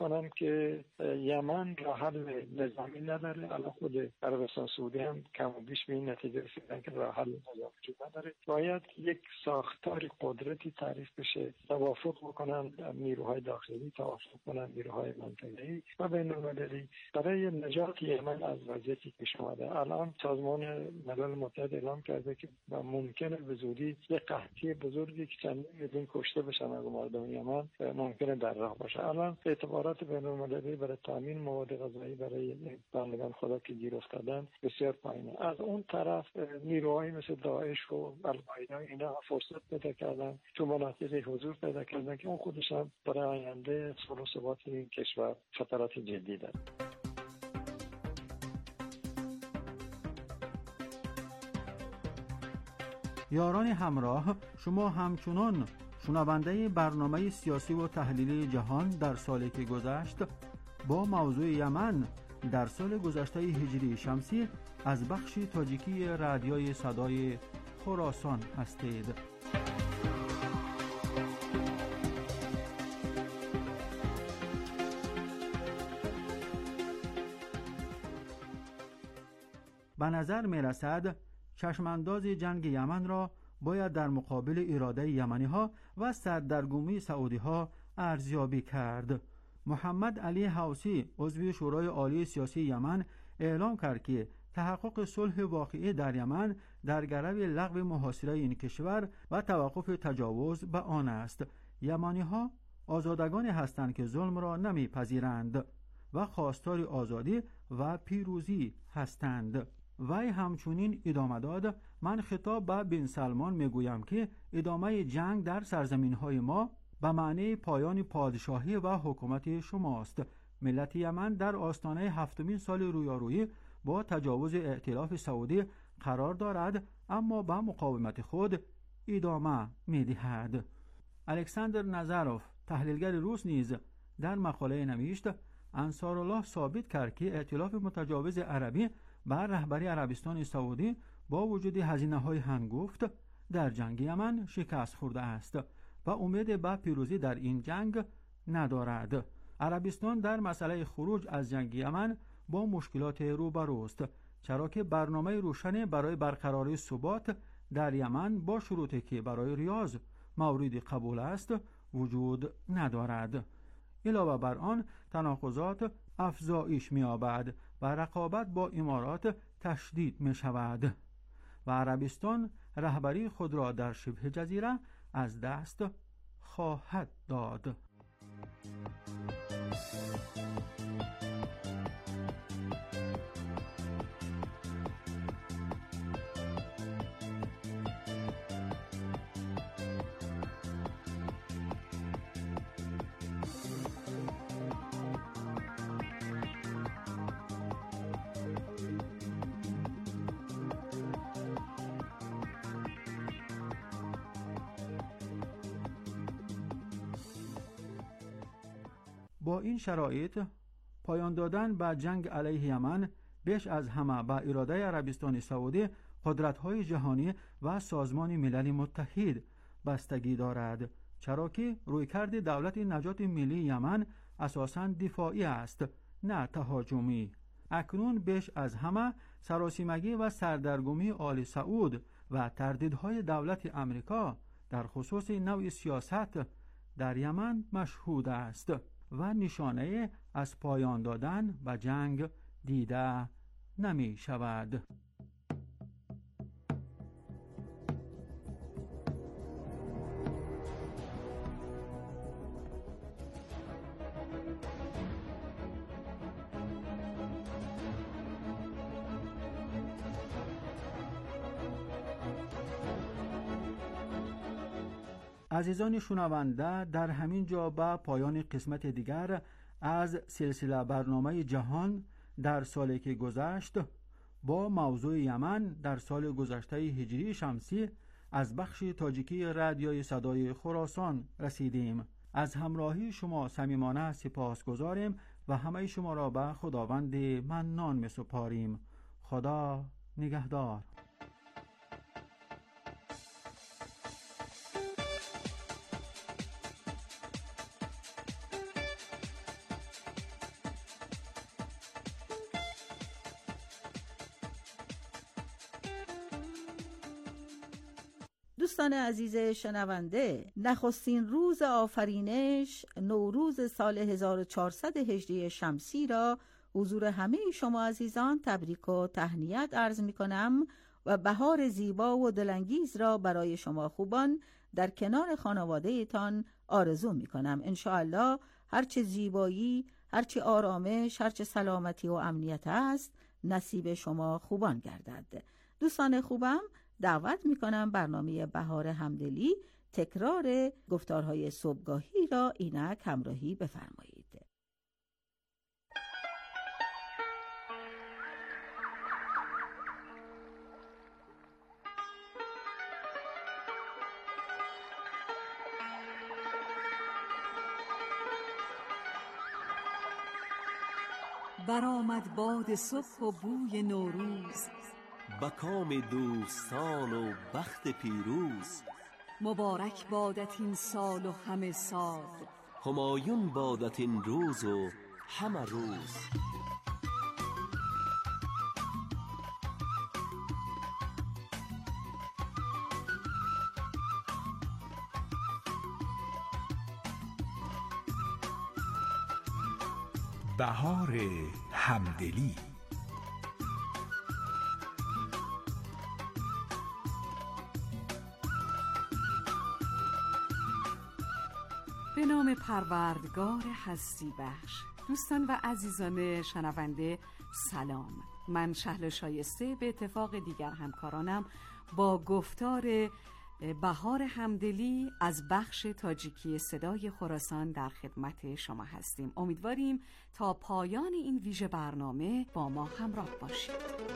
کنم که یمن راه حل نظامی نداره. الان خود عربستان سعودی هم کم و بیش به این نتیجه رسیدن که راه حل نظامی وجود نداره. باید یک ساختار قدرتی تعریف بشه، توافق بکنن نیروهای داخلی، توافق کنن نیروهای منطقه‌ای و بین‌المللی برای نجات یمن از وضعیتی که شده. الان سازمان ملل متحد اعلام کرده که ممکنه به زودی یک قحطی بزرگی که چند میلیون کشته بشن از مردم یمن ممکنه در راه باشه. الان اعتبارات بین‌المللی برای تامین مواد غذایی برای بندگان خدا که گیر افتادن بسیار پایینه. از اون طرف نیروهای مثل داعش و القاعده اینا فرصت پیدا کردن، تو مناطق حضور پیدا کردن که اون خودش هم برای آینده صلح و ثبات این کشور خطرات جدی داره. یاران همراه، شما همچنان شنونده برنامه سیاسی و تحلیلی جهان در سالی که گذشت با موضوع یمن در سال گذشته هجری شمسی از بخش تاجیکی رادیوی صدای خراسان هستید. به نظر می رسد چشمانداز جنگ یمن را باید در مقابل اراده یمنی ها و سردرگمی سعودی ها ارزیابی کرد. محمد علی حوثی عضو شورای عالی سیاسی یمن اعلام کرد که تحقق صلح واقعی در یمن در گرو لغو محاصره این کشور و توقف تجاوز به آن است. یمنی ها آزادگانی هستند که ظلم را نمیپذیرند و خواستار آزادی و پیروزی هستند. وی همچنین ادامه داد: من خطاب به بن سلمان میگویم که ادامه جنگ در سرزمین‌های ما به معنی پایان پادشاهی و حکومت شماست. ملت یمن در آستانه 7مین سال رویارویی با تجاوز ائتلاف سعودی قرار دارد، اما به مقاومت خود ادامه می‌دهد. الکساندر نظروف تحلیلگر روس نیز در مقاله نوشت: انصارالله ثابت کرد که ائتلاف متجاوز عربی بر رهبری عربستان سعودی با وجود هزینه‌های هنگفت در جنگ یمن شکست خورده است و امید به پیروزی در این جنگ ندارد. عربستان در مسئله خروج از جنگ یمن با مشکلات روبروست، چرا که برنامه روشن برای برقراری ثبات در یمن با شروطی که برای ریاض مورد قبول است وجود ندارد. علاوه بر آن تناقضات افزایش می‌یابد و رقابت با امارات تشدید می‌شود و عربستان رهبری خود را در شبه جزیره از دست خواهد داد. با این شرایط پایان دادن به جنگ علیه یمن بیش از همه به اراده عربستان سعودی، قدرت‌های جهانی و سازمان ملل متحد بستگی دارد، چرا که رویکرد دولت نجات ملی یمن اساساً دفاعی است نه تهاجمی. اکنون بیش از همه سراسیمگی و سردرگمی آل سعود و تردیدهای دولت امریکا در خصوص نوع سیاست در یمن مشهود است و نشانه از پایان دادن به جنگ دیده نمی شود. عزیزان شنونده، در همین جا به پایان قسمت دیگر از سلسله برنامه جهان در سالی که گذشت با موضوع یمن در سال گذشته هجری شمسی از بخش تاجیکی رادیوی صدای خراسان رسیدیم. از همراهی شما صمیمانه سپاسگزاریم و همه شما را به خداوند منان می‌سپاریم. خدا نگهدار. دوستان عزیز شنونده، نخستین روز آفرینش نوروز سال 1400 هجری شمسی را حضور همه شما عزیزان تبریک و تهنیت عرض می کنم و بهار زیبا و دلانگیز را برای شما خوبان در کنار خانواده تان آرزو می کنم. انشاءالله هرچه زیبایی، هرچه آرامش، هرچه سلامتی و امنیت است نصیب شما خوبان گردد. دوستان خوبم، دعوت می کنم برنامه بهار همدلی تکرار گفتارهای صبحگاهی را اینک همراهی بفرمایید. برآمد باد صبح و بوی نوروز، به کام دوستان و بخت پیروز. مبارک بادت این سال و همه سال، همایون بادت این روز و همه روز. بهار همدلی. به نام پروردگار هستی بخش. دوستان و عزیزان شنونده سلام. من شهلا شایسته به اتفاق دیگر همکارانم با گفتار بهار همدلی از بخش تاجیکی صدای خراسان در خدمت شما هستیم. امیدواریم تا پایان این ویژه برنامه با ما همراه باشید.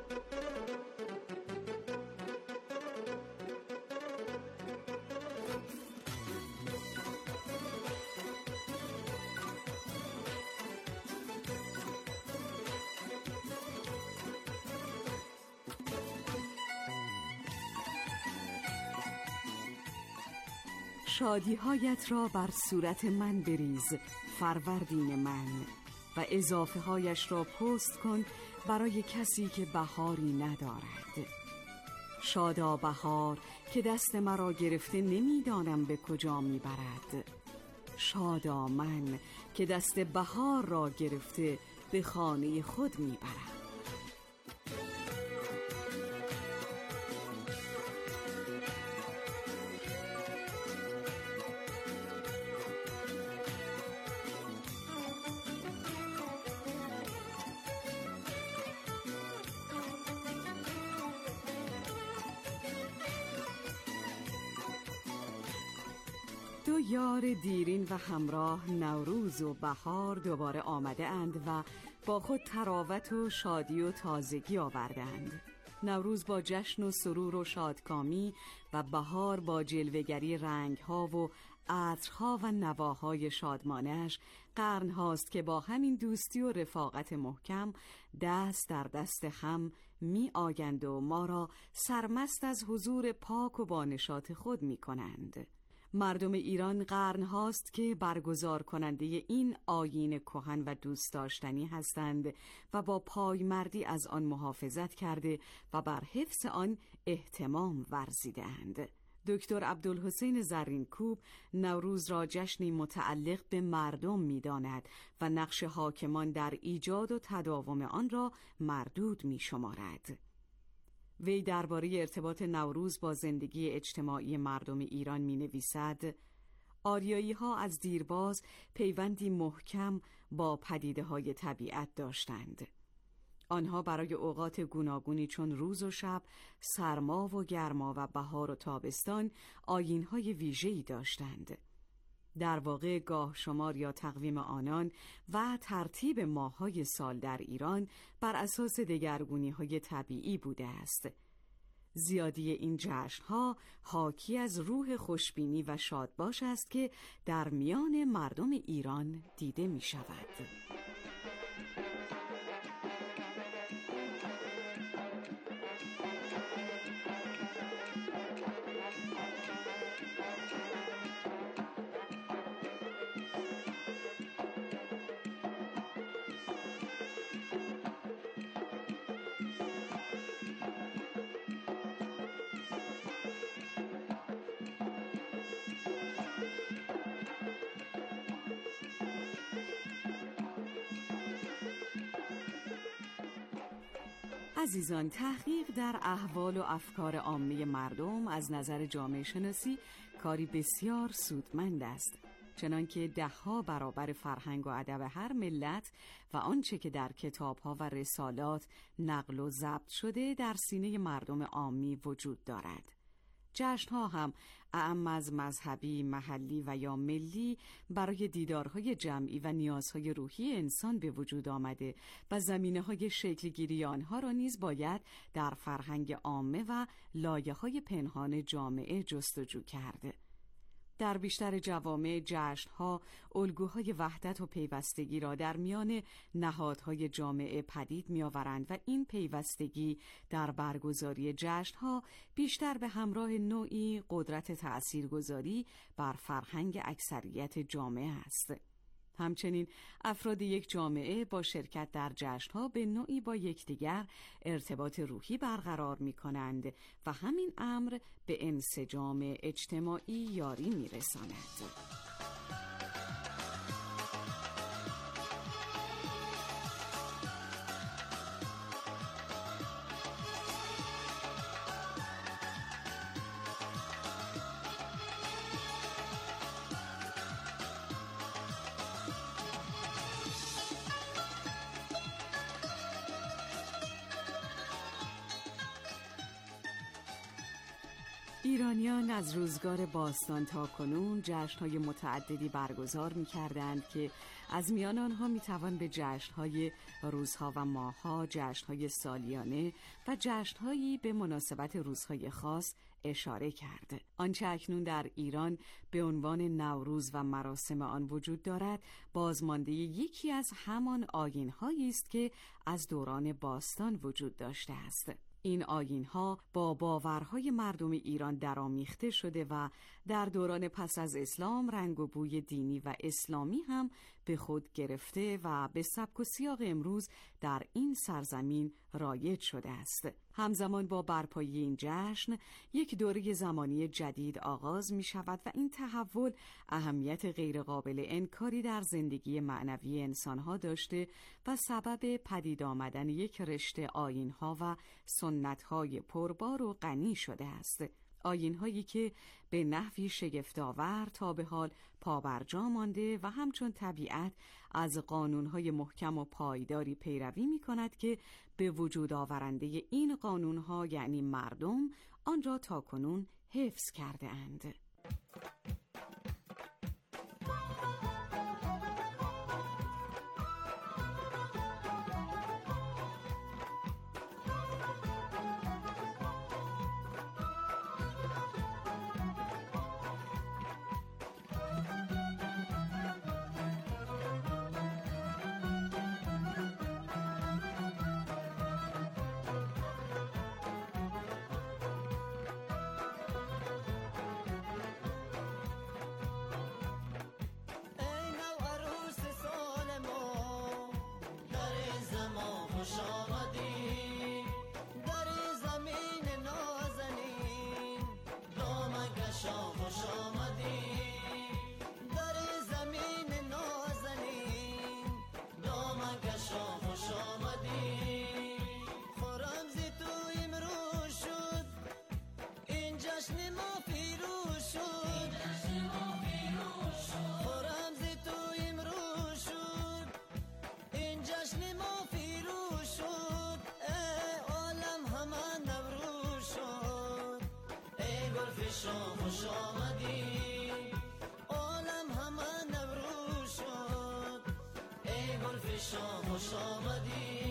شادی‌هایت را بر صورت من بریز فروردین من، و اضافه هایش را پست کن برای کسی که بهاری ندارد. شادا بهار که دست مرا گرفته نمیدانم به کجا میبرد. شادا من که دست بهار را گرفته به خانه خود میبرد. دو یار دیرین و همراه نوروز و بهار دوباره آمده اند و با خود تراوت و شادی و تازگی آورده اند. نوروز با جشن و سرور و شادکامی و بهار با جلوه‌گری رنگ‌ها و عطرها و نواهای شادمانش قرن هاست که با همین دوستی و رفاقت محکم دست در دست هم می آیند و ما را سرمست از حضور پاک و با نشاط خود می کنند. مردم ایران قرن هاست که برگزار کننده این آیین کهن و دوست داشتنی هستند و با پایمردی از آن محافظت کرده و بر حفظ آن اهتمام ورزیدند. دکتر عبدالحسین زرینکوب نوروز را جشنی متعلق به مردم می‌داند و نقش حاکمان در ایجاد و تداوم آن را مردود می‌شمارد. وی درباره ارتباط نوروز با زندگی اجتماعی مردم ایران می‌نویسد: آریایی‌ها از دیرباز پیوندی محکم با پدیده‌های طبیعت داشتند. آنها برای اوقات گوناگونی چون روز و شب، سرما و گرما و بهار و تابستان آیین‌های ویژه‌ای داشتند. در واقع گاه شمار یا تقویم آنان و ترتیب ماه‌های سال در ایران بر اساس دگرگونی‌های طبیعی بوده است. زیادی این جشن‌ها حاکی از روح خوشبینی و شادباش است که در میان مردم ایران دیده می‌شود. عزیزان، تحقیق در احوال و افکار عامه مردم از نظر جامعه شناسی کاری بسیار سودمند است، چنانکه 10 برابر فرهنگ و ادب هر ملت و آنچه که در کتاب‌ها و رسالات نقل و ضبط شده در سینه مردم عامی وجود دارد. جشن‌ها هم اعم از مذهبی، محلی و یا ملی برای دیدارهای جمعی و نیازهای روحی انسان به وجود آمده و زمینه‌های شکل‌گیری آنها را نیز باید در فرهنگ عامه و لایه‌های پنهان جامعه جستجو کرده. در بیشتر جوامع جشن‌ها الگوهای وحدت و پیوستگی را در میان نهادهای جامعه پدید می‌آورند و این پیوستگی در برگزاری جشن‌ها بیشتر به همراه نوعی قدرت تأثیرگذاری بر فرهنگ اکثریت جامعه است. همچنین افراد یک جامعه با شرکت در جشن‌ها به نوعی با یکدیگر ارتباط روحی برقرار می‌کنند و همین امر به انسجام اجتماعی یاری می‌رساند. ایرانیان از روزگار باستان تا کنون جشن‌های متعددی برگزار می‌کردند که از میان آنها می‌توان به جشن‌های روزها و ماه‌ها، جشن‌های سالیانه و جشن‌هایی به مناسبت روزهای خاص اشاره کرد. آنچه اکنون در ایران به عنوان نوروز و مراسم آن وجود دارد، بازمانده یکی از همان آیین‌هایی است که از دوران باستان وجود داشته است. این آیین‌ها با باورهای مردم ایران درآمیخته شده و در دوران پس از اسلام رنگ و بوی دینی و اسلامی هم به خود گرفته و به سبک و سیاق امروز در این سرزمین رایج شده است. همزمان با برپایی این جشن یک دوره زمانی جدید آغاز می شود و این تحول اهمیت غیرقابل انکاری در زندگی معنوی انسانها داشته و سبب پدید آمدن یک رشته آیین‌ها و سنت‌های پربار و غنی شده است. آیین‌هایی که به نحوی شگفت‌آور تا به حال پابرجا مانده و همچون طبیعت از قانون‌های محکم و پایداری پیروی می‌کند که به وجود آورنده این قانون‌ها یعنی مردم آن را تاکنون حفظ کرده اند. خوش آمدی عالم همه نوروز شد ای گل فشان خوش آمدی.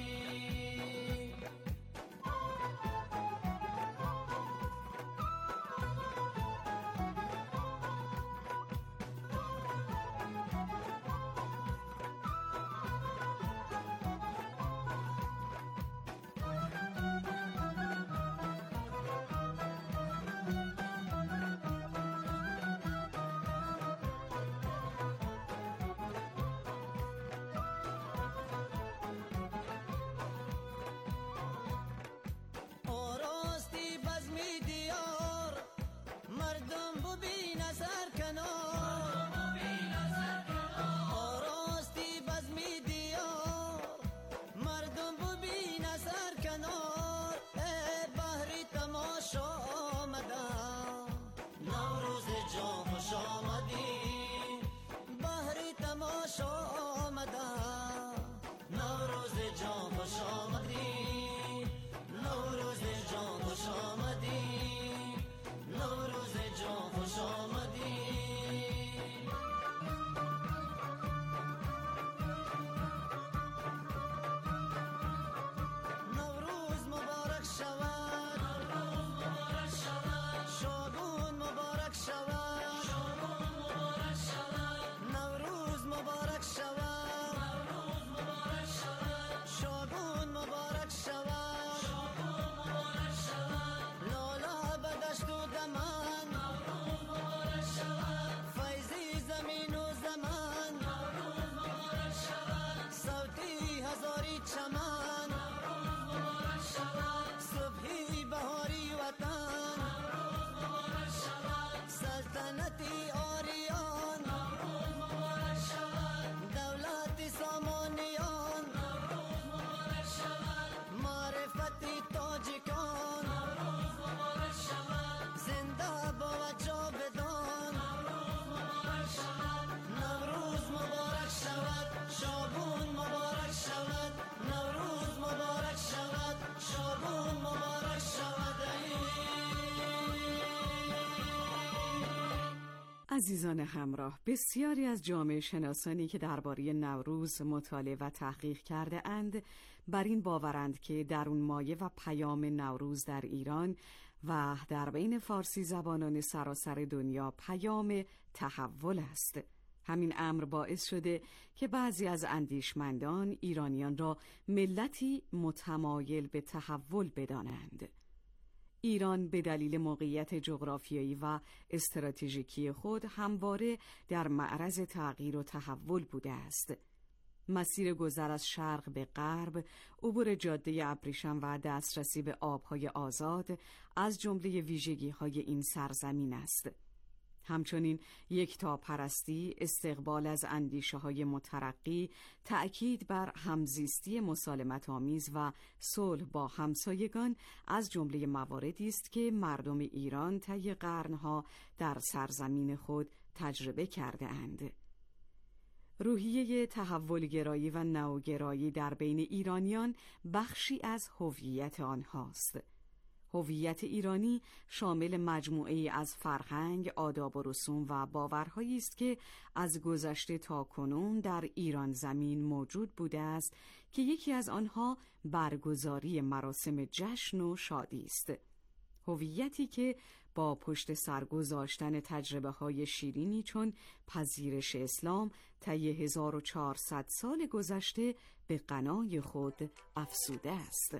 عزیزان همراه، بسیاری از جامعه شناسانی که درباره نوروز مطالعه و تحقیق کرده اند بر این باورند که درونمایه و پیام نوروز در ایران و در بین فارسی زبانان سراسر دنیا پیام تحول است. همین امر باعث شده که بعضی از اندیشمندان ایرانیان را ملتی متمایل به تحول بدانند. ایران به دلیل موقعیت جغرافیایی و استراتژیکی خود همواره در معرض تغییر و تحول بوده است. مسیر گذر از شرق به غرب، عبور جاده ابریشم و دسترسی به آبهای آزاد از جمله ویژگی‌های این سرزمین است. همچنین یکتاپرستی، استقبال از اندیشه‌های مترقی، تأکید بر همزیستی مسالمت‌آمیز و صلح با همسایگان از جمله مواردی است که مردم ایران طی قرن‌ها در سرزمین خود تجربه کرده اند. روحیه تحولگرایی و نوگرایی در بین ایرانیان بخشی از هویت آنهاست. هویت ایرانی شامل مجموعه‌ای از فرهنگ، آداب و رسوم و باورهایی است که از گذشته تا کنون در ایران زمین موجود بوده است که یکی از آنها برگزاری مراسم جشن و شادی است. هویتی که با پشت سر گذاشتن تجربه‌های شیرینی چون پذیرش اسلام طی 1400 سال گذشته به غنای خود افزوده است.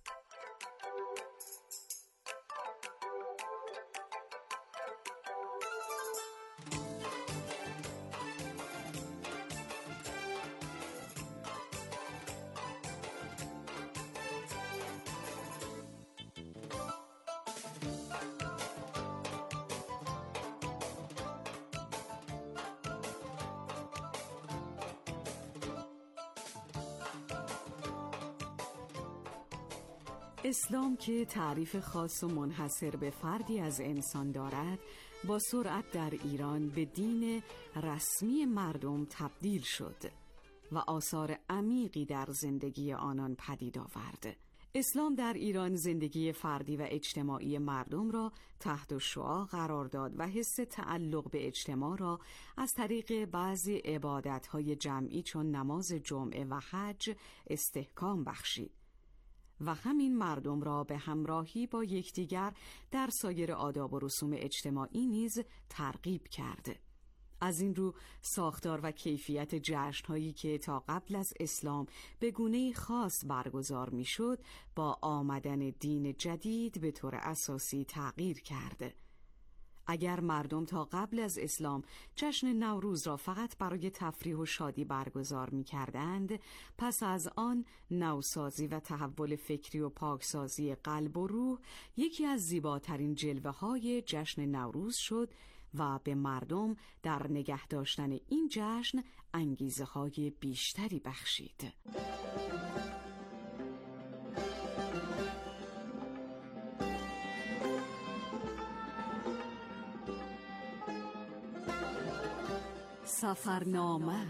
اسلام که تعریف خاص و منحصر به فردی از انسان دارد، با سرعت در ایران به دین رسمی مردم تبدیل شد و آثار عمیقی در زندگی آنان پدید آورد. اسلام در ایران زندگی فردی و اجتماعی مردم را تحت شعاع قرار داد و حس تعلق به اجتماع را از طریق بعضی عبادت‌های جمعی چون نماز جمعه و حج استحکام بخشید و همین مردم را به همراهی با یکدیگر در سایر آداب و رسوم اجتماعی نیز ترغیب کرد. از این رو ساختار و کیفیت جشن‌هایی که تا قبل از اسلام به گونه‌ای خاص برگزار می‌شد، با آمدن دین جدید به طور اساسی تغییر کرد. اگر مردم تا قبل از اسلام جشن نوروز را فقط برای تفریح و شادی برگزار می‌کردند، پس از آن نوسازی و تحول فکری و پاکسازی قلب و روح یکی از زیباترین جلوه‌های جشن نوروز شد و به مردم در نگه داشتن این جشن انگیزه‌های بیشتری بخشید. سفرنامه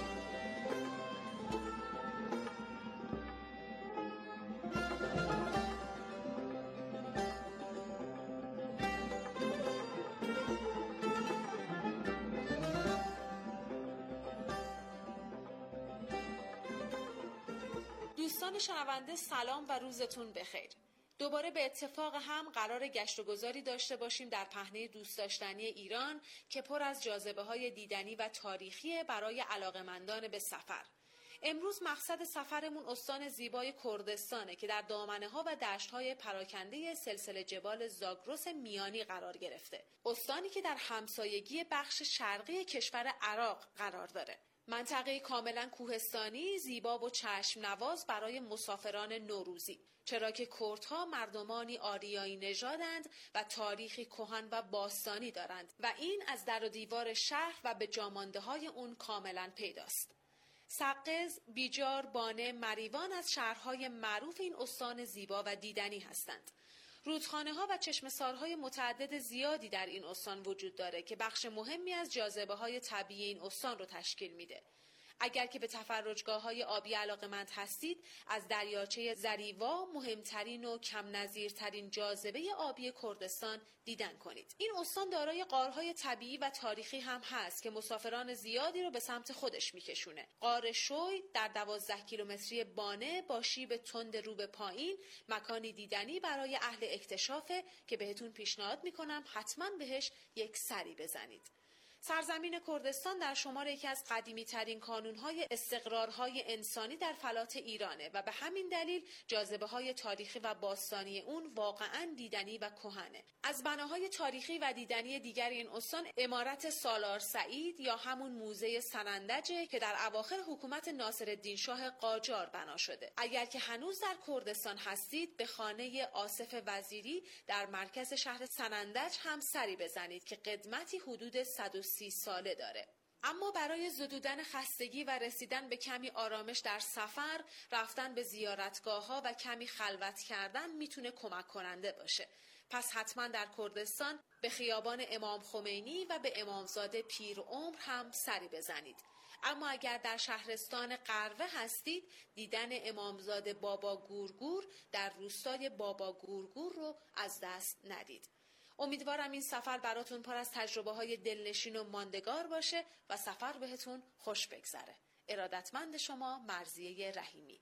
دوستان شنونده سلام و روزتون بخیر. دوباره به اتفاق هم قرار گشت و گذاری داشته باشیم در پهنه دوست داشتنی ایران که پر از جاذبه‌های دیدنی و تاریخی برای علاقه‌مندان به سفر. امروز مقصد سفرمون استان زیبای کردستانه که در دامنه‌ها و دشت‌های پراکنده سلسله جبال زاگرس میانی قرار گرفته. استانی که در همسایگی بخش شرقی کشور عراق قرار داره. منطقه کاملا کوهستانی، زیبا و چشم نواز برای مسافران نوروزی، چرا که کردها مردمانی آریایی نژادند و تاریخی کهن و باستانی دارند و این از در و دیوار شهر و به جامانده‌های اون کاملا پیداست. سقز، بیجار، بانه، مریوان از شهرهای معروف این استان زیبا و دیدنی هستند. رودخانه‌ها و چشمه‌سارهای متعدد زیادی در این استان وجود داره که بخش مهمی از جاذبه‌های طبیعی این استان رو تشکیل میده. اگر که به تفرجگاه‌های آبی علاقه‌مند هستید، از دریاچه زریوا، مهمترین و کم نظیرترین جاذبه آبی کردستان دیدن کنید. این استان دارای غارهای طبیعی و تاریخی هم هست که مسافران زیادی رو به سمت خودش میکشونه. غار شوی در 12 کیلومتری بانه با شیب تند رو به پایین، مکانی دیدنی برای اهل اکتشافه که بهتون پیشنهاد میکنم حتما بهش یک سری بزنید. سرزمین کردستان در شمار یکی از قدیمی ترین کانونهای استقرارهای انسانی در فلات ایرانه و به همین دلیل جاذبه های تاریخی و باستانی اون واقعا دیدنی و کهنه. از بناهای تاریخی و دیدنی دیگر این استان عمارت سالار سعید یا همون موزه سنندجه که در اواخر حکومت ناصرالدین شاه قاجار بنا شده. اگر که هنوز در کردستان هستید، به خانه آصف وزیری در مرکز شهر سنندج هم سری بزنید که قدمتی حدود 130 ساله داره. اما برای زدودن خستگی و رسیدن به کمی آرامش در سفر، رفتن به زیارتگاه‌ها و کمی خلوت کردن میتونه کمک کننده باشه. پس حتما در کردستان به خیابان امام خمینی و به امامزاده پیرعمر هم سری بزنید. اما اگر در شهرستان قروه هستید، دیدن امامزاده بابا گورگور در روستای بابا گورگور رو از دست ندید. امیدوارم این سفر براتون پر از تجربه‌های دلنشین و ماندگار باشه و سفر بهتون خوش بگذره. ارادتمند شما، مرضیه رحیمی.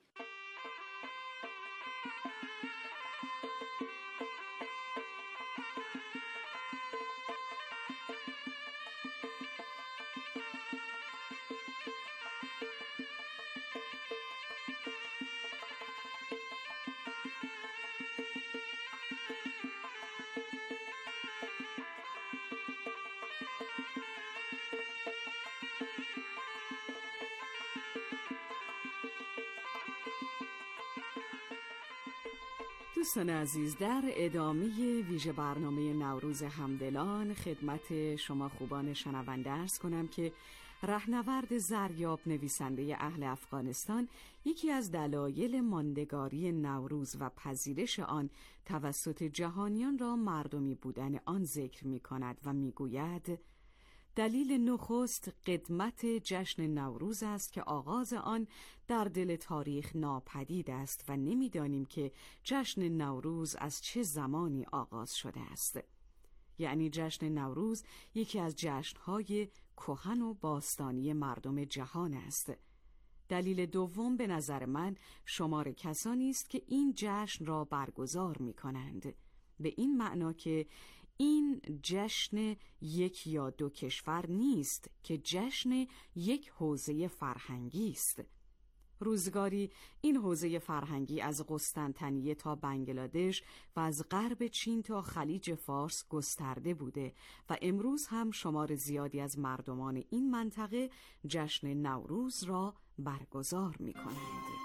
دوستان عزیز، در ادامه ویژه برنامه نوروز همدلان خدمت شما خوبان شنونده عرض کنم که رهنورد زریاب، نویسنده اهل افغانستان، یکی از دلایل ماندگاری نوروز و پذیرش آن توسط جهانیان را مردمی بودن آن ذکر می کند و می گوید: دلیل نخست قدمت جشن نوروز است که آغاز آن در دل تاریخ ناپدید است و نمی‌دانیم که جشن نوروز از چه زمانی آغاز شده است. یعنی جشن نوروز یکی از جشن‌های کهن و باستانی مردم جهان است. دلیل دوم به نظر من شمار کسانی است که این جشن را برگزار می‌کنند، به این معنا که این جشن یک یا دو کشور نیست که جشن یک حوزه فرهنگی است. روزگاری این حوزه فرهنگی از قسطنطنیه تا بنگلادش و از غرب چین تا خلیج فارس گسترده بوده و امروز هم شمار زیادی از مردمان این منطقه جشن نوروز را برگزار می‌کنند.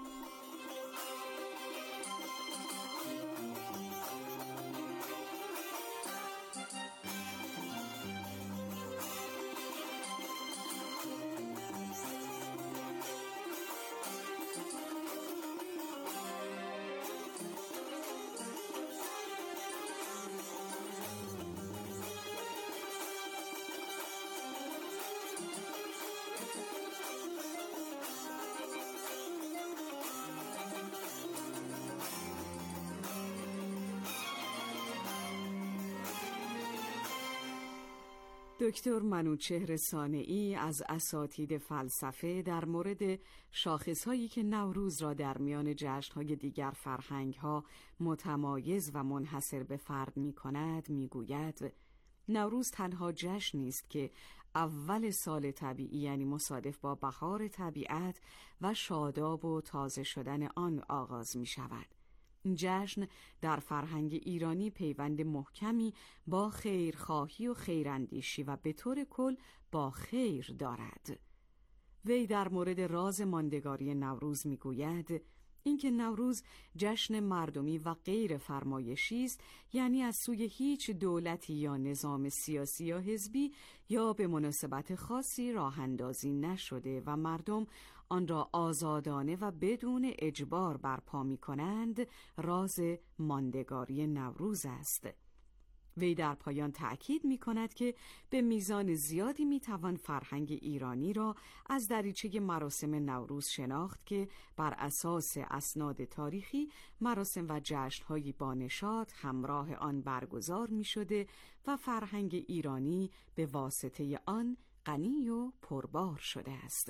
دکتر منوچهر صانعی از اساتید فلسفه در مورد شاخصهایی که نوروز را در میان جشن‌های دیگر فرهنگ‌ها متمایز و منحصر به فرد می‌کند می‌گوید: نوروز تنها جشنی است که اول سال طبیعی، یعنی مصادف با بهار طبیعت و شاداب و تازه شدن آن آغاز می‌شود. این جشن در فرهنگ ایرانی پیوند محکمی با خیرخواهی و خیراندیشی و به طور کل با خیر دارد. وی در مورد راز ماندگاری نوروز میگوید: اینکه نوروز جشن مردمی و غیر فرمایشی است، یعنی از سوی هیچ دولتی یا نظام سیاسی یا حزبی یا به مناسبت خاصی راه اندازی نشده و مردم آن را آزادانه و بدون اجبار برپا می کنند، راز ماندگاری نوروز است. وی در پایان تأکید می کند که به میزان زیادی می توان فرهنگ ایرانی را از دریچه مراسم نوروز شناخت که بر اساس اسناد تاریخی مراسم و جشن‌های بانشاط همراه آن برگزار می شده و فرهنگ ایرانی به واسطه آن غنی و پربار شده است.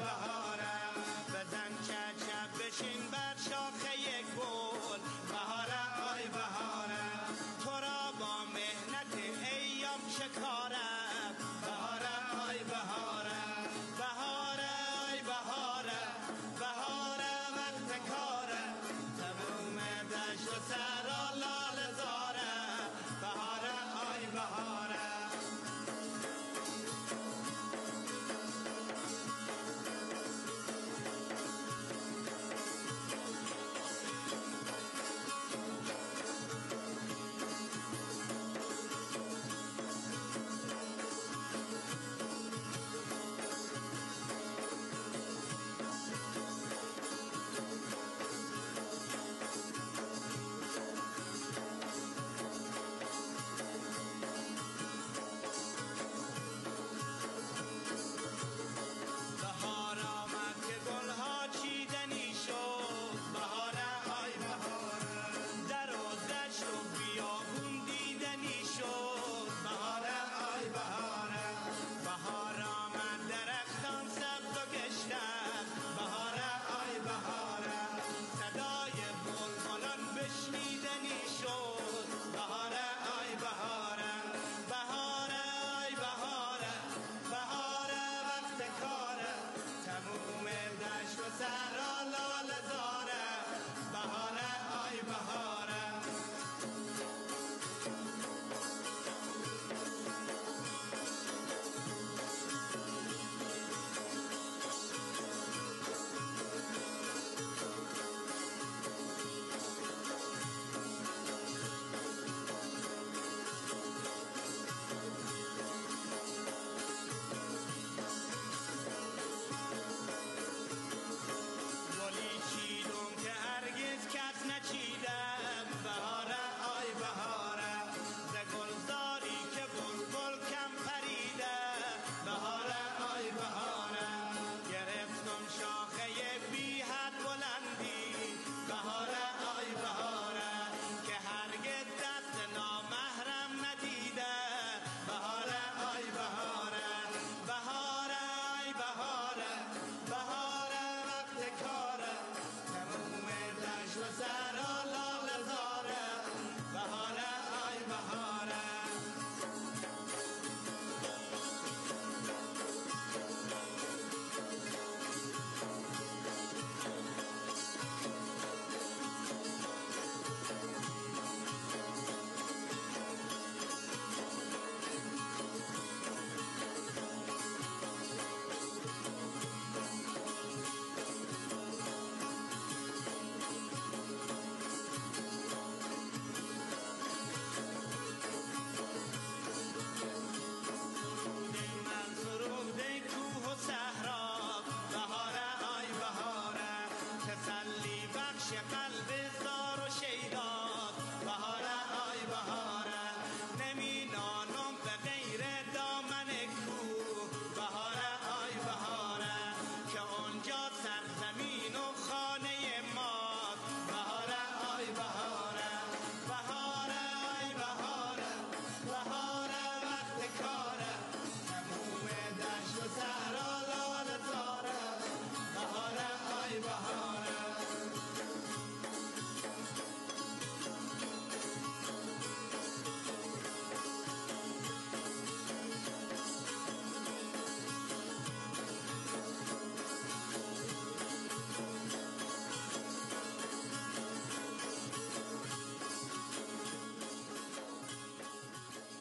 بشین بر شاخه یک گل بهاره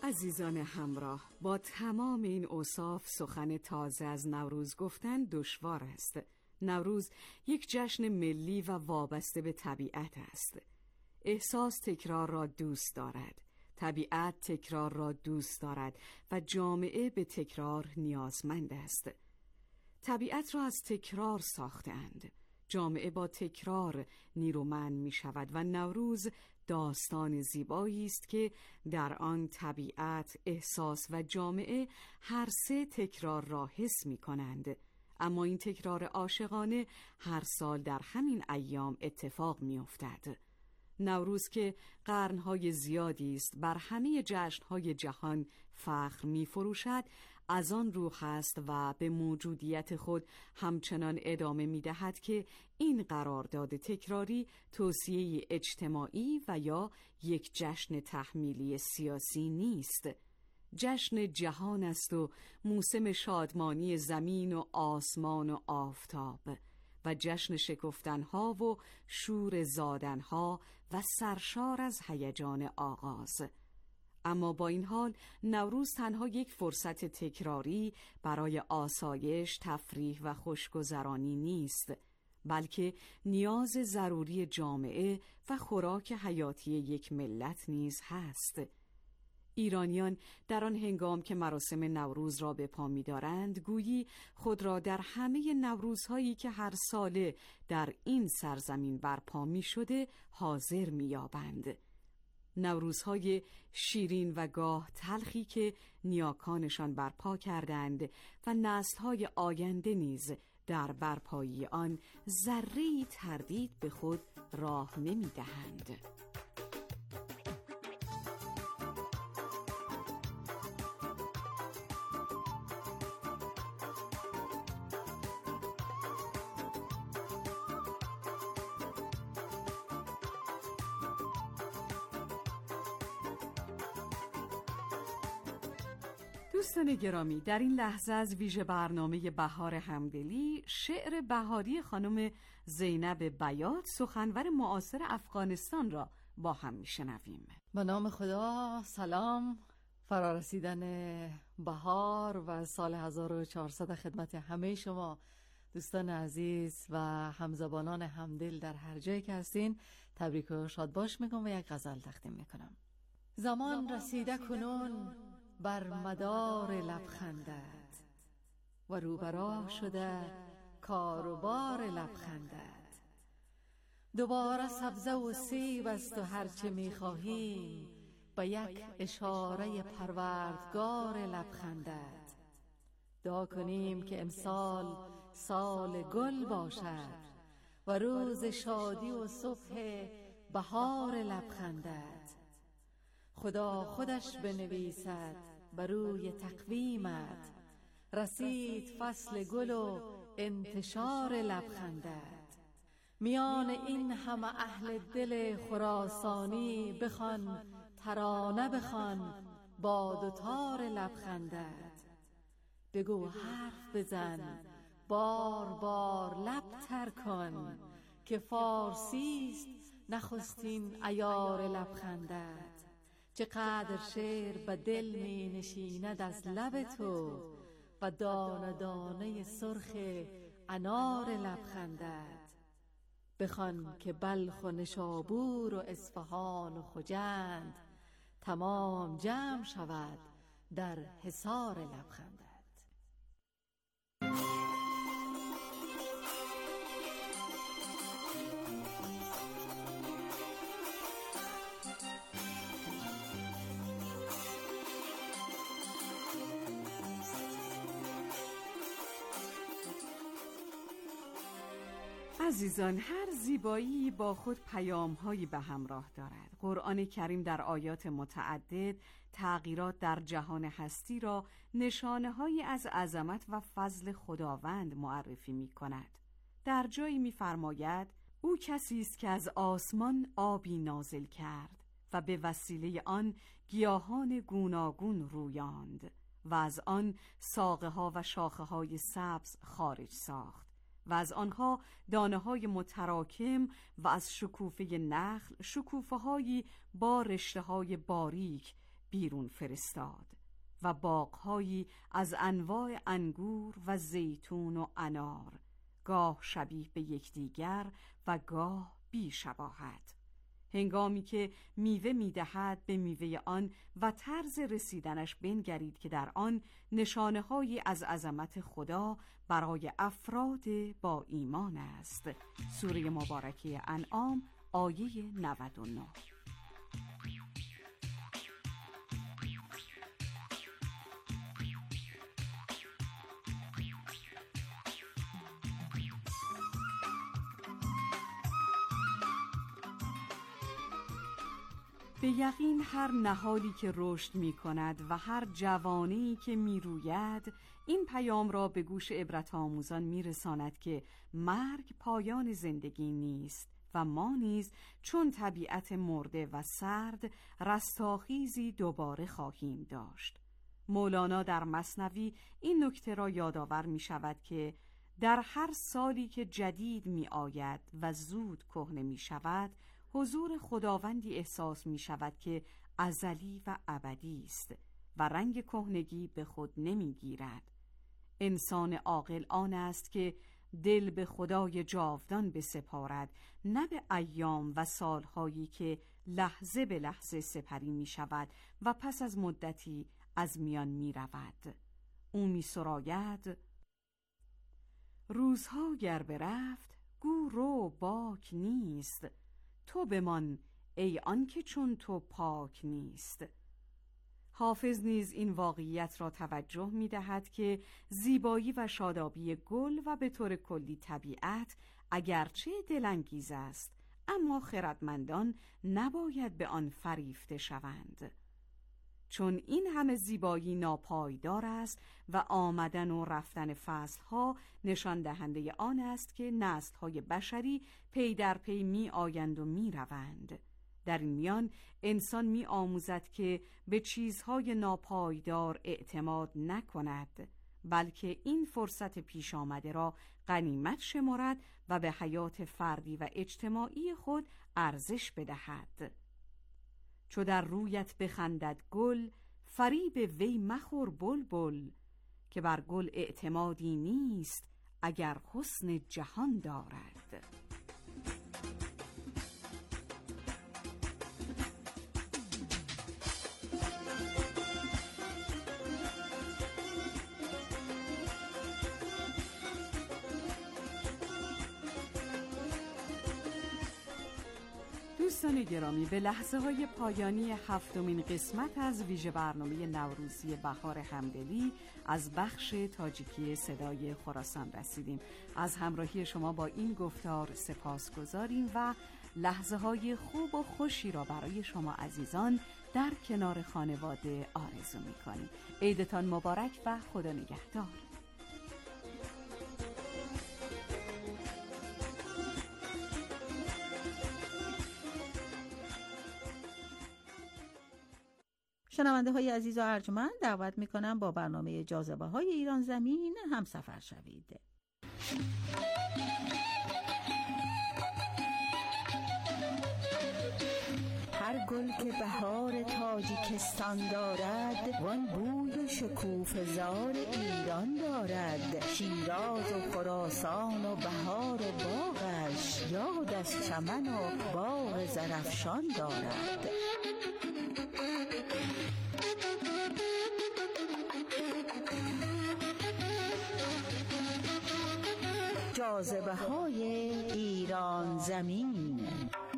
عزیزان همراه، با تمام این اوصاف سخن تازه از نوروز گفتن دشوار است. نوروز یک جشن ملی و وابسته به طبیعت است. احساس تکرار را دوست دارد، طبیعت تکرار را دوست دارد و جامعه به تکرار نیازمند است. طبیعت را از تکرار ساختند، جامعه با تکرار نیرومند می شود و نوروز داستان زیبایی است که در آن طبیعت، احساس و جامعه هر سه تکرار را حس می کنند. اما این تکرار عاشقانه هر سال در همین ایام اتفاق می افتد. نوروز که قرنهای زیادی است بر همه جشنهای جهان فخر می فروشد، از آن رو هست و به موجودیت خود همچنان ادامه می دهد که این قرارداد تکراری توصیه اجتماعی و یا یک جشن تحمیلی سیاسی نیست. جشن جهان است و موسم شادمانی زمین و آسمان و آفتاب و جشن شکفتنها و شور زادنها و سرشار از هیجان آغاز. اما با این حال نوروز تنها یک فرصت تکراری برای آسایش، تفریح و خوشگذرانی نیست، بلکه نیاز ضروری جامعه و خوراک حیاتی یک ملت نیز هست. ایرانیان در آن هنگام که مراسم نوروز را به پا می‌دارند، گویی خود را در همه نوروزهایی که هر ساله در این سرزمین برپا می‌شده حاضر می‌یابند. نوروزهای شیرین و گاه تلخی که نیاکانشان برپا کردند و نسل‌های آینده نیز در برپایی آن ذره‌ای تردید به خود راه نمی‌دهند. دوستان گرامی، در این لحظه از ویژه برنامه بهار همدلی شعر بهاری خانم زینب بیات، سخنور معاصر افغانستان را با هم میشنویم. با نام خدا. سلام، فرارسیدن بهار و سال 1400 خدمت همه شما دوستان عزیز و همزبانان همدل در هر جایی که هستین. تبریک و شادباش میگم و یک غزل تقدیم میکنم. زمان رسیده کنون بر مدار لبخندت و روبراه شده کار و بار لبخندت. دوباره سبزه و سیب است و هرچه میخواهیم به یک اشاره پروردگار لبخندت. دعا کنیم که امسال سال گل باشد و روز شادی و صبح بهار لبخندت. خدا خودش بنویسد بر روی تقویمت، رسید فصل گل و انتشار لبخندت. میان این همه اهل دل خراسانی بخوان ترانه بخوان باد و تار لبخندت. بگو حرف بزن بار بار لب تر کن که فارسیست نخستین عیار لبخندت. چقدر شعر به دل می نشیند از لب تو و دانه دانه سرخ انار لبخندت. بخوان که بلخ و نشابور و اصفهان و خجند تمام جمع شود در حصار لبخندت. عزیزان، هر زیبایی با خود پیام‌هایی به همراه دارد. قرآن کریم در آیات متعدد تغییرات در جهان هستی را نشانه‌هایی از عظمت و فضل خداوند معرفی می‌کند. در جایی می‌فرماید او کسی است که از آسمان آبی نازل کرد و به وسیله آن گیاهان گوناگون رویاند و از آن ساقه‌ها و شاخه‌های سبز خارج ساخت و از آنها دانه‌های متراکم و از شکوفه نخل شکوفه‌هایی با رشته‌های باریک بیرون فرستاد و باغ‌هایی از انواع انگور و زیتون و انار، گاه شبیه به یکدیگر و گاه بی شباهت. هنگامی که میوه میدهد به میوه آن و طرز رسیدنش بنگرید که در آن نشانه‌هایی از عظمت خدا برای افراد با ایمان است. سوره مبارکه انعام آیه 99. به یقین هر نهالی که رشد می کند و هر جوانی که می روید این پیام را به گوش عبرت آموزان می رساند که مرگ پایان زندگی نیست و ما نیز چون طبیعت مرده و سرد رستاخیزی دوباره خواهیم داشت. مولانا در مثنوی این نکته را یادآور می شود که در هر سالی که جدید می آید و زود کهنه می شود حضور خداوندی احساس می شود که ازلی و ابدی است و رنگ کهنگی به خود نمی گیرد. انسان عاقل آن است که دل به خدای جاودان بسپارد، نه به ایام و سالهایی که لحظه به لحظه سپری می شود و پس از مدتی از میان می رود. او می سراید: روزها گر برفت گو رو باک نیست، تو بمان ای آن که چون تو پاک نیست. حافظ نیز این واقعیت را توجه می دهد که زیبایی و شادابی گل و به طور کلی طبیعت اگرچه دلانگیز است، اما خردمندان نباید به آن فریفته شوند، چون این همه زیبایی ناپایدار است و آمدن و رفتن فصلها نشان دهنده آن است که نسل‌های بشری پی در پی می آیند و می روند. در این میان انسان می آموزد که به چیزهای ناپایدار اعتماد نکند، بلکه این فرصت پیش آمده را غنیمت شمارد و به حیات فردی و اجتماعی خود ارزش بدهد. چو در رویت بخندد گل، فریب وی مخور بلبل، که بر گل اعتمادی نیست اگر حسن جهان دارد. دوستان گرامی، به لحظه های پایانی هفتمین قسمت از ویژه برنامه نوروزی بهار همدلی از بخش تاجیکی صدای خراسان رسیدیم. از همراهی شما با این گفتار سپاسگزاریم و لحظه های خوب و خوشی را برای شما عزیزان در کنار خانواده آرزو می کنیم. عیدتان مبارک و خدا نگهدار. شنونده های عزیز و ارجمند، دعوت می کنم با برنامه جاذبه های ایران زمین هم سفر شوید. هر گل که بهار تاجیکستان دارد، وان بوی و شکوفه زار ایران دارد. شیراز و خراسان و بهار باغش، یاد از چمن و باغ زرافشان دارد. جاذبه های ایران زمین.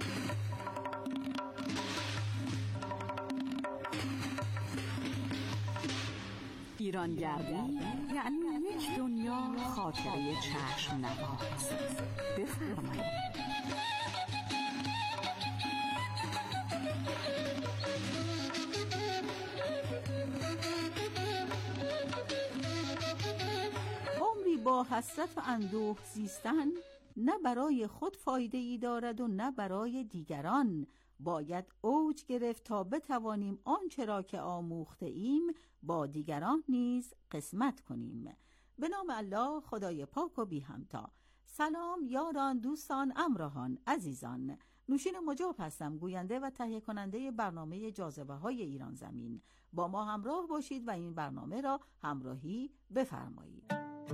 ایران گردی یعنی یک دنیا خاطره چشم نواز. بفرمایید. با حسرت و اندوه زیستن نه برای خود فایده ای دارد و نه برای دیگران. باید اوج گرفت تا بتوانیم آنچه را که آموخته ایم با دیگران نیز قسمت کنیم. به نام الله خدای پاک و بی همتا. سلام یاران، دوستان، همراهان، عزیزان. نوشین مجاب هستم، گوینده و تهیه کننده برنامه جاذبه‌های ایران زمین. با ما همراه باشید و این برنامه را همراهی بفرمایید.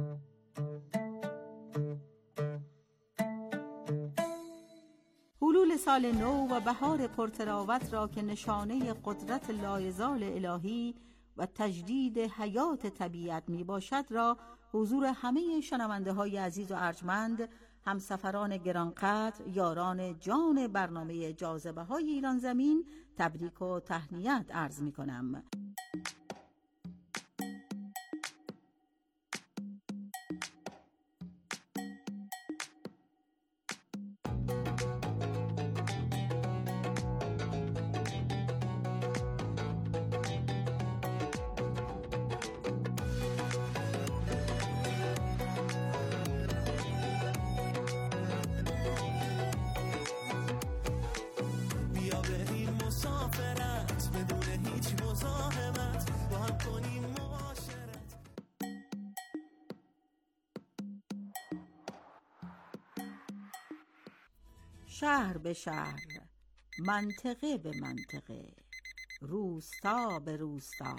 حلول سال نو و بهار پرتراوت را که نشانه قدرت لایزال الهی و تجدید حیات طبیعت می باشد را حضور همه شنونده های عزیز و ارجمند، همسفران گرانقدر، یاران جان برنامه جاذبه های ایران زمین تبریک و تهنیت عرض می کنم. شهر به شهر، منطقه به منطقه، روستا به روستا،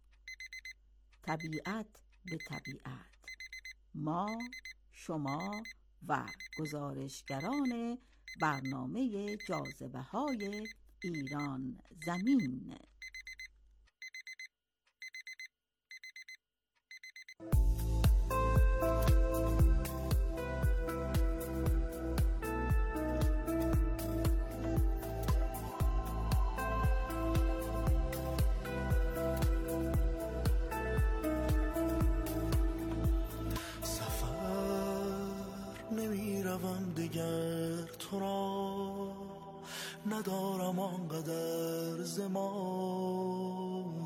طبیعت به طبیعت، ما، شما و گزارشگران برنامه جاذبه‌های ایران زمین. دیگر تو را ندارم آنقدر زمان،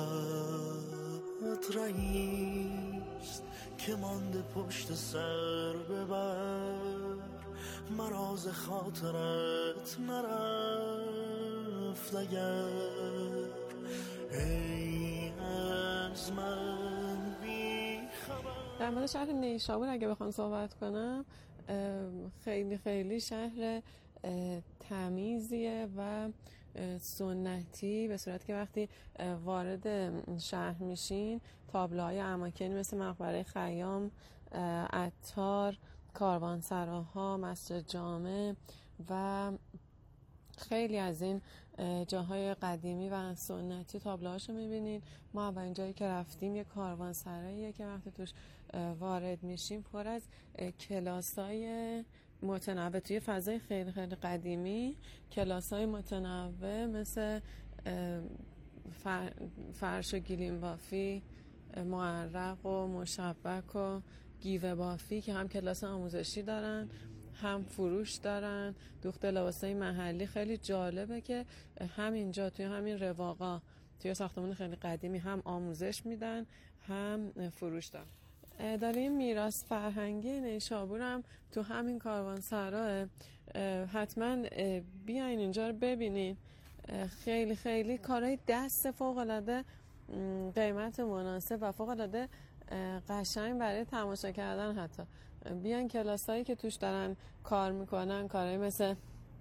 فقط رئیست که مانده پشت سر ببر، مراز خاطرت نرفت اگر ای از من بی خبر. در مورد شهر نیشابور اگه بخوام صحبت کنم، خیلی شهر تمیزیه و سنتی، به صورت که وقتی وارد شهر میشین تابلوهای اماکنی مثل مقبره خیام، عطار، کاروانسراها، مسجد جامع و خیلی از این جاهای قدیمی و سنتی تابلوهاشو میبینین. ما اولین جایی که رفتیم یه کاروانسراییه که وقتی توش وارد میشیم پر از کلاسای متنوع، توی فضای خیلی قدیمی کلاسای متنوع مثل فرش و گلیم بافی، معرق و مشبک و گیوه بافی که هم کلاس آموزشی دارن هم فروش دارن، دوخت لباسای محلی. خیلی جالبه که همینجا توی همین رواقا توی ساختمان خیلی قدیمی هم آموزش میدن هم فروش دارن. داریم میراث فرهنگی نیشابور هم تو همین کاروانسراه، حتما بیاین اینجا رو ببینین. خیلی کارهای دست فوق‌العاده قیمت مناسب و فوق‌العاده قشنگ برای تماشا کردن. حتی بیان کلاسایی که توش دارن کار میکنن، کارهای مثل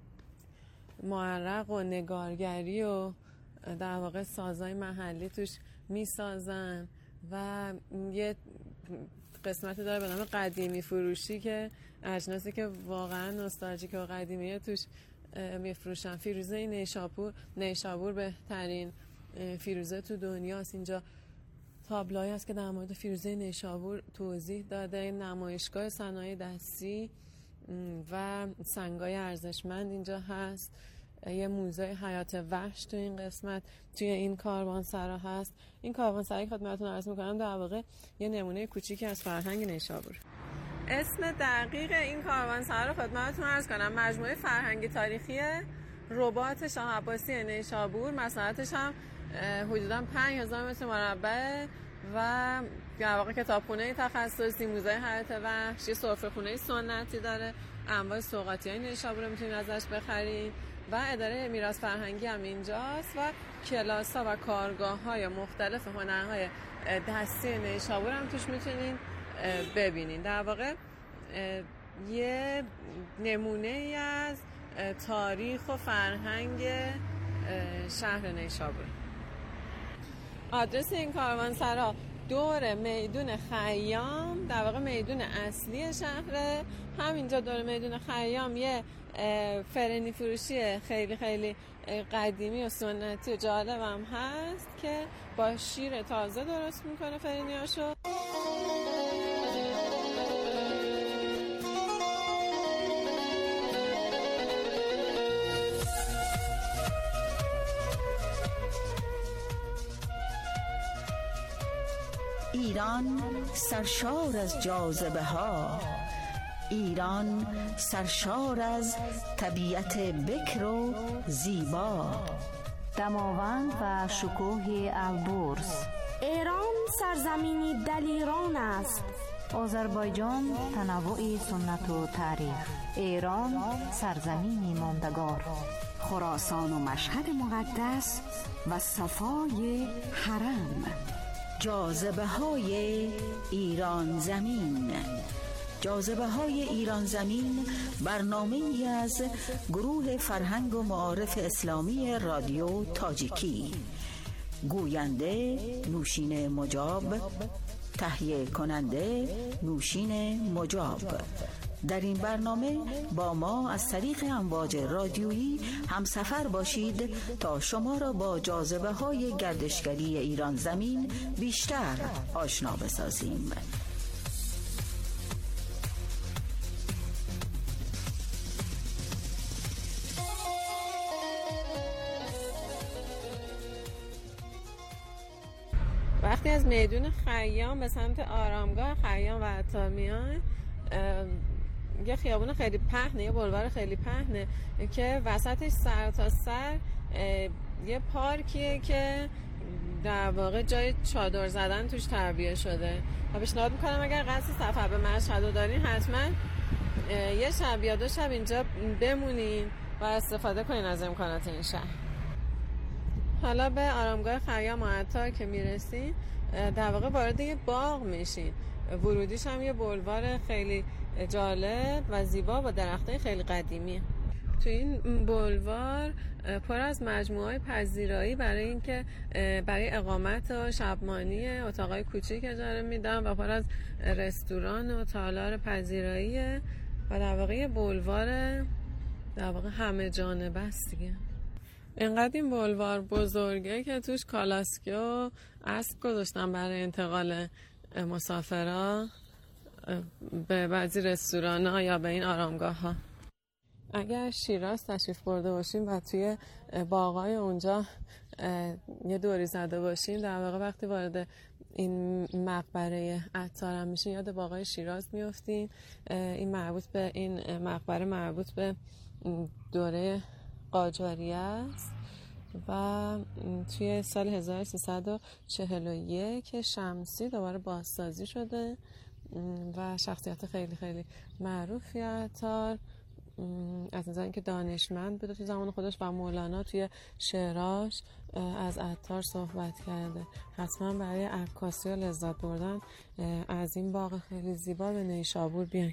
معرق و نگارگری و در واقع سازهای محلی توش میسازن و یه قسمتی داره به نام قدیمی فروشی که اجناسی که واقعا نوستالژیک و قدیمیه توش میفروشن. فیروزه نیشابور بهترین فیروزه تو دنیاست. اینجا تابلوهایی هست که در مورد فیروزه نیشابور توضیح داده. این نمایشگاه صنایع دستی و سنگای ارزشمند اینجا هست. یه موزه حیات وحش تو این قسمت توی این کاروانسرا هست. این کاروانسرایی خدمتتون عرض می‌کنم در واقع یه نمونه کوچیکی از فرهنگ نیشابور. اسم دقیق این کاروانسرا رو خدمتتون عرض کنم: مجموعه فرهنگی تاریخی رباط شاه عباسی نیشابور. مساحتش هم حدوداً 5000 متر مربع و در واقع کتابخونه تخصصی، موزه حیات وحش، سفره‌خونه سنتی داره. انواع سوغاتی‌های نیشابور رو میتونید ازش بخرید و اداره میراث فرهنگی هم اینجاست و کلاس‌ها و کارگاه‌های مختلف هنرهای دستی نیشابور هم توش میتونین ببینین. در واقع یه نمونه ای از تاریخ و فرهنگ شهر نیشابور. آدرس این کاروانسرا دور میدون خیام، در واقع میدون اصلی شهره. همینجا دور میدون خیام یه فرنی فروشی خیلی خیلی قدیمی و سنتی و جالب هم هست که با شیر تازه درست میکنه فرنیاشو. ایران سرشار از جاذبه ها، ایران سرشار از طبیعت بکر و زیبا، دماوند و شکوه البرز. ایران سرزمینی دلیران است. آذربایجان تنوع سنت و تاریخ. ایران سرزمینی ماندگار. خراسان و مشهد مقدس و صفای حرم. جاذبه های ایران زمین. جاذبه های ایران زمین برنامه‌ای از گروه فرهنگ و معارف اسلامی رادیو تاجیکی. گوینده نوشین مجاب، تهیه کننده نوشین مجاب. در این برنامه با ما از طریق امواج رادیویی همسفر باشید تا شما را با جاذبه های گردشگری ایران زمین بیشتر آشنا بسازیم. وقتی از میدون خیام به سمت آرامگاه خیام و عطار میان، یه خیابون خیلی پهنه، یه بلوار خیلی پهنه که وسطش سر تا سر یه پارکیه که در واقع جای چادر زدن توش تربیه شده و پیشنهاد میکنم اگر قصد سفر به مشهد رو دارین حتما یه شب یا 2 شب اینجا بمونین و استفاده کنین از امکانات این شهر. حالا به آرامگاه خیام و عطار که میرسین در واقع وارد یه باغ میشین. ورودیش هم یه بلوار خیلی جالب و زیبا با درختای خیلی قدیمیه. تو این بلوار پر از مجموعه‌های پذیرایی برای اقامت و شبمانی اتاقای کوچیک اجاره میدن و پر از رستوران و تالار پذیرایی و در واقع یه بلوار در واقع همه جانبه است دیگه. اینقدر این بلوار بزرگه که توش کالاسکه و اسب گذاشتن برای انتقال مسافرها به بعضی رستوران‌ها یا به این آرامگاه‌ها. اگر شیراز تشریف برده باشیم و توی باغای اونجا یه دوری زده باشیم، در واقع وقتی وارد این مقبره عطار هم میشین یاد باغای شیراز میافتین. این مقبره مربوط به دوره قاجاریه است و توی سال 1341 شمسی دوباره بازسازی شده و شخصیت خیلی خیلی معروفی عطار از نظر اینکه دانشمند بوده تو زمان خودش و مولانا توی شعراش از عطار صحبت کرده. حتما برای عکاسی و لذت بردن از این باغ خیلی زیبا به نیشابور بیاین.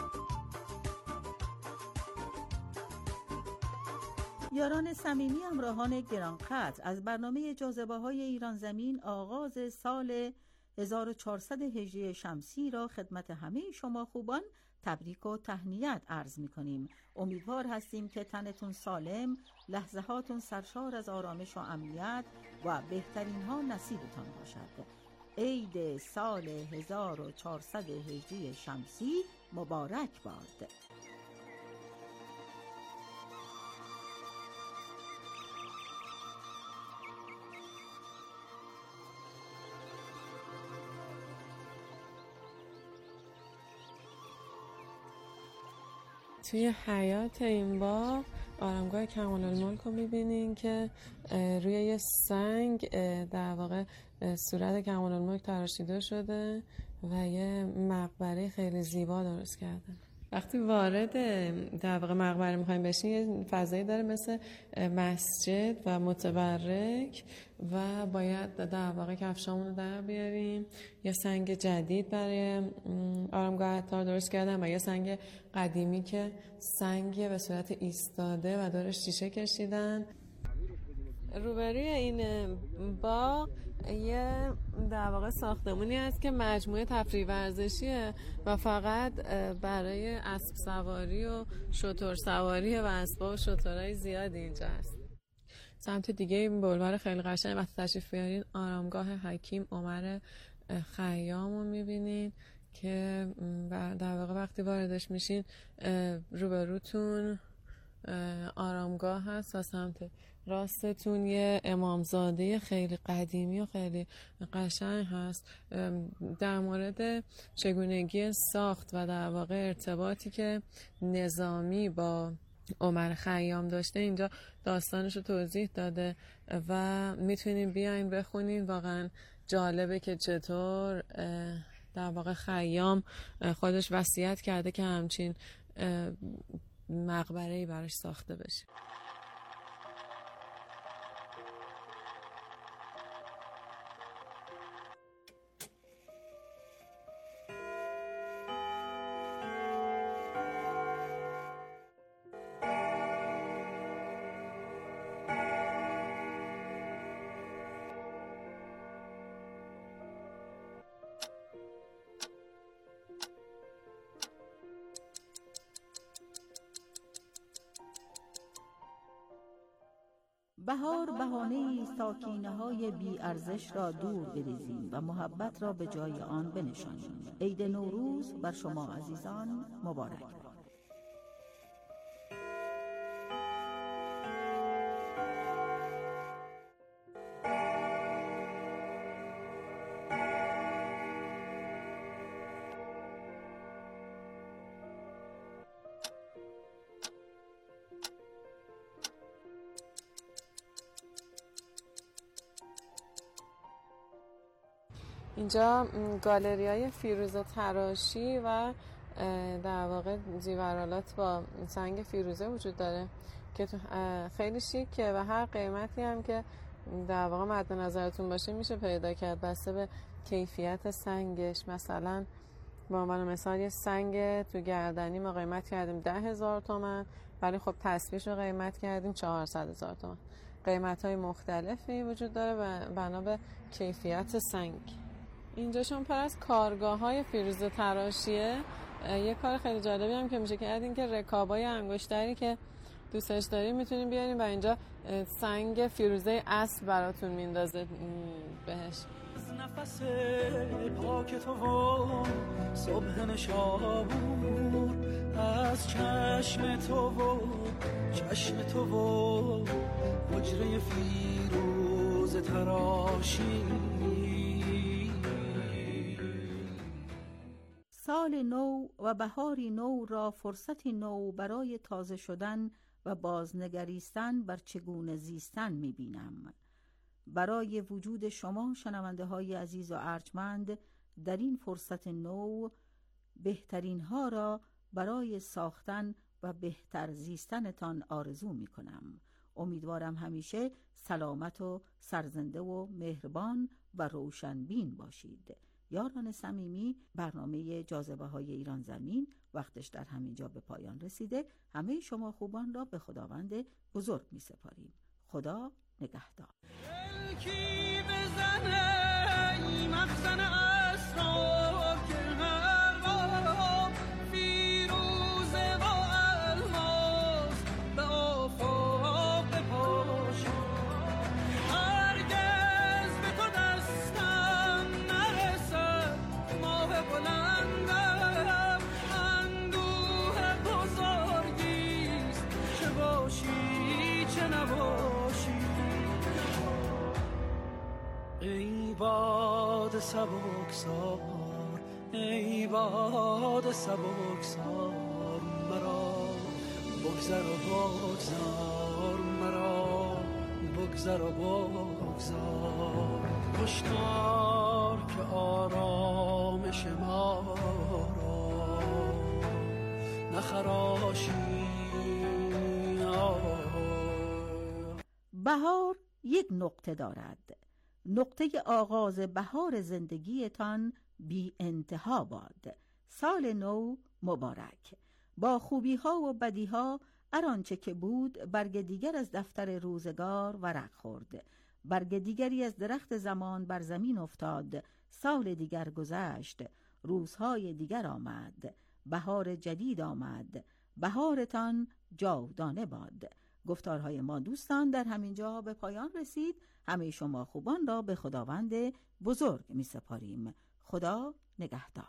یاران صمیمی، همراهان گرانقدر، از برنامه جاذبه‌های ایران زمین آغاز سال 1400 هجری شمسی را خدمت همه شما خوبان تبریک و تهنیت عرض می‌کنیم. امیدوار هستیم که تنتون سالم، لحظهاتون سرشار از آرامش و امنیت و بهترین ها نصیبتان باشد. عید سال 1400 هجری شمسی مبارک باد. توی حیات این باغ آرامگاه کمال الملک رو میبینین که روی یه سنگ در واقع صورت کمال الملک تراشیده شده و یه مقبره خیلی زیبا درست کرده. وقتی وارد در واقع مقبره میخوایم بشین، یه فضایی داره مثل مسجد و متبرک و باید در واقع کفشامون رو در بیاریم. یه سنگ جدید برای آرامگاه عطار درست کردن و یه سنگ قدیمی که سنگ به صورت ایستاده و دارش شیشه کشیدن. روبروی این باغ یه در واقع ساختمونی هست که مجموعه تفریح ورزشیه و فقط برای اسب سواری و شتر سواری و اسبا و شترهای زیادی اینجا هست. سمت دیگه این بلوار خیلی قشنگ وقتی تشریف بیارین آرامگاه حکیم عمر خیام رو میبینین که در واقع وقتی واردش میشین روبروتون آرامگاه هست و سمت راستتون یه امامزاده خیلی قدیمی و خیلی قشنگ هست. در مورد چگونگی ساخت و در واقع ارتباطی که نظامی با عمر خیام داشته اینجا داستانش رو توضیح داده و میتونین بیاین بخونین. واقعا جالبه که چطور در واقع خیام خودش وصیت کرده که همچین مقبره‌ای براش ساخته بشه. بهار بهانه‌ای است تا کینه‌های بی ارزش را دور بریزیم و محبت را به جای آن بنشانیم. عید نوروز بر شما عزیزان مبارک. اینجا گالریای فیروزه تراشی و در واقع زیورالات با سنگ فیروزه وجود داره که خیلی شیکه و هر قیمتی هم که در واقع مد نظرتون باشه میشه پیدا کرد بسته به کیفیت سنگش. مثلا به عنوان مثال یه سنگ تو گردنی ما قیمت کردیم 10,000 تومان ولی خب تصفیه‌ش رو قیمت کردیم 400,000 تومان. قیمت‌های مختلفی وجود داره و بنا به کیفیت سنگ. اینجا چون پر از کارگاه‌های فیروزه تراشیه، یه کار خیلی جالبی هم که میشه کرد این که رکابای انگشتری که دوستش دارین میتونین بیارین و اینجا سنگ فیروزه اصل براتون میندازه بهش. نفس پاک تو و صبح نشابور از چشم تو و چشم تو و حجره فیروزه تراشی. سال نو و بهاری نو را فرصتی نو برای تازه شدن و بازنگریستن بر چگونه زیستن می‌بینم. برای وجود شما شنونده های عزیز و ارجمند در این فرصت نو بهترین ها را برای ساختن و بهتر زیستنتان آرزو می‌کنم. امیدوارم همیشه سلامت و سرزنده و مهربان و روشنبین باشید. یاران صمیمی، برنامه جاذبه های ایران زمین وقتش در همینجا به پایان رسیده. همه شما خوبان را به خداوند بزرگ می سپاریم. خدا نگهدار. ای باد سبکسار، ای باد سبکسار، مرا بگذر و بگذار، مرا بگذر و بگذار. هشدار که آرامش ما را نخراشی. بهار یک نقطه دارد. نقطه آغاز بهار زندگیتان بی انتها باد. سال نو مبارک. با خوبی ها و بدی ها هر آنچه که بود برگ دیگر از دفتر روزگار ورق خورد. برگ دیگری از درخت زمان بر زمین افتاد. سال دیگر گذشت. روزهای دیگر آمد. بهار جدید آمد. بهارتان جاودانه باد. گفتارهای ما دوستان در همین جا به پایان رسید. همه شما خوبان را به خداوند بزرگ می سپاریم. خدا نگهدار.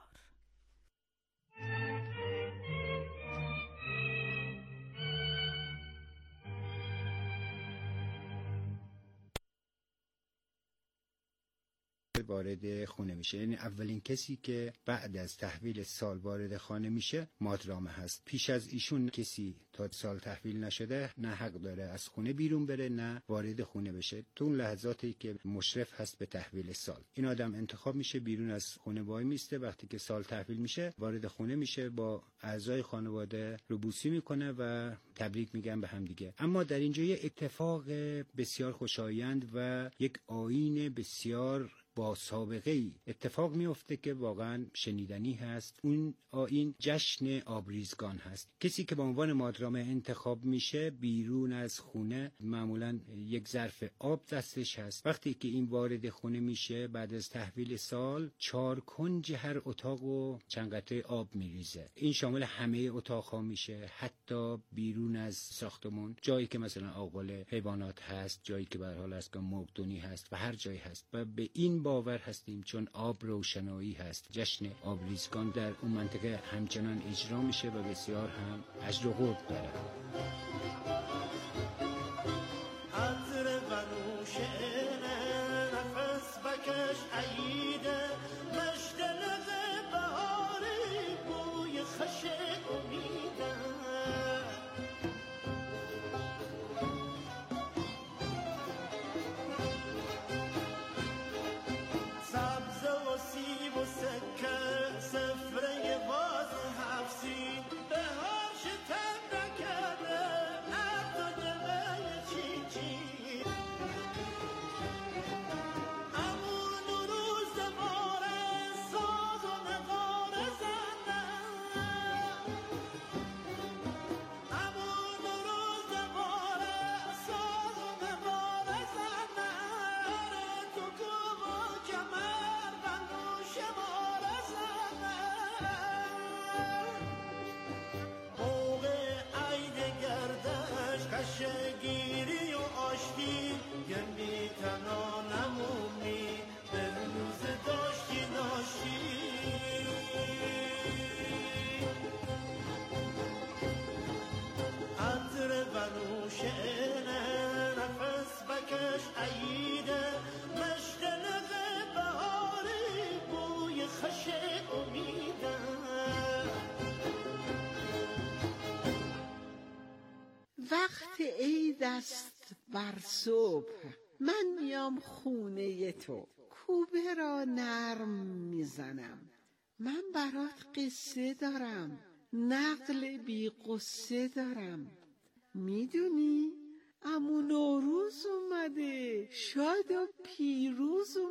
وارد خونه میشه، یعنی اولین کسی که بعد از تحویل سال وارد خانه میشه مادرامه هست. پیش از ایشون کسی تا سال تحویل نشده نه حق داره از خونه بیرون بره نه وارد خونه بشه. تو اون لحظاتی که مشرف هست به تحویل سال، این آدم انتخاب میشه بیرون از خونه وای میسته. وقتی که سال تحویل میشه وارد خونه میشه، با اعضای خانواده روبوسی میکنه و تبریک میگن به هم دیگه. اما در اینجا یه اتفاق بسیار خوشایند و یک آیین بسیار با سابقه ای اتفاق میفته که واقعا شنیدنی هست. اون آیین جشن آبریزگان هست. کسی که به عنوان مادرامه انتخاب میشه بیرون از خونه معمولا یک ظرف آب دستش هست. وقتی که این وارد خونه میشه بعد از تحویل سال، 4 کنج هر اتاق و چند قطره آب میریزه. این شامل همه اتاقها میشه، حتی بیرون از ساختمون، جایی که مثلا آغل حیوانات هست، جایی که به هر حال از مرغدونی هست و هر جایی هست. و به این باور هستیم چون آب روشنایی هست. جشن آبریزگان در اون منطقه همچنان اجرا میشه و بسیار هم اجر و قرب داره. عطر بنوشه نفس بکش عیده مشتلق بهاری بوی خش امیده سبز و سیب و سکه سفره باز حفظی بهار شتم نکرده عبد و جمعه چی چی امون روز باره ساز و نقاره زنه امون روز باره ساز و نقاره زنه تو کوب و کمر بندوش باره زنه موقع عید گردش کشگیری و آشتی گمی تنها نمومی به روز داشتی ناشتی عطر بنوشه نفس بکش عیده مشتلق بهاری بوی خش امیده وقت عید است بر صبح، من میام خونه تو، کوبه را نرم میزنم. من برات قصه دارم، نقل بی قصه دارم. میدونی عمو نوروز اومده، شاد و پیروز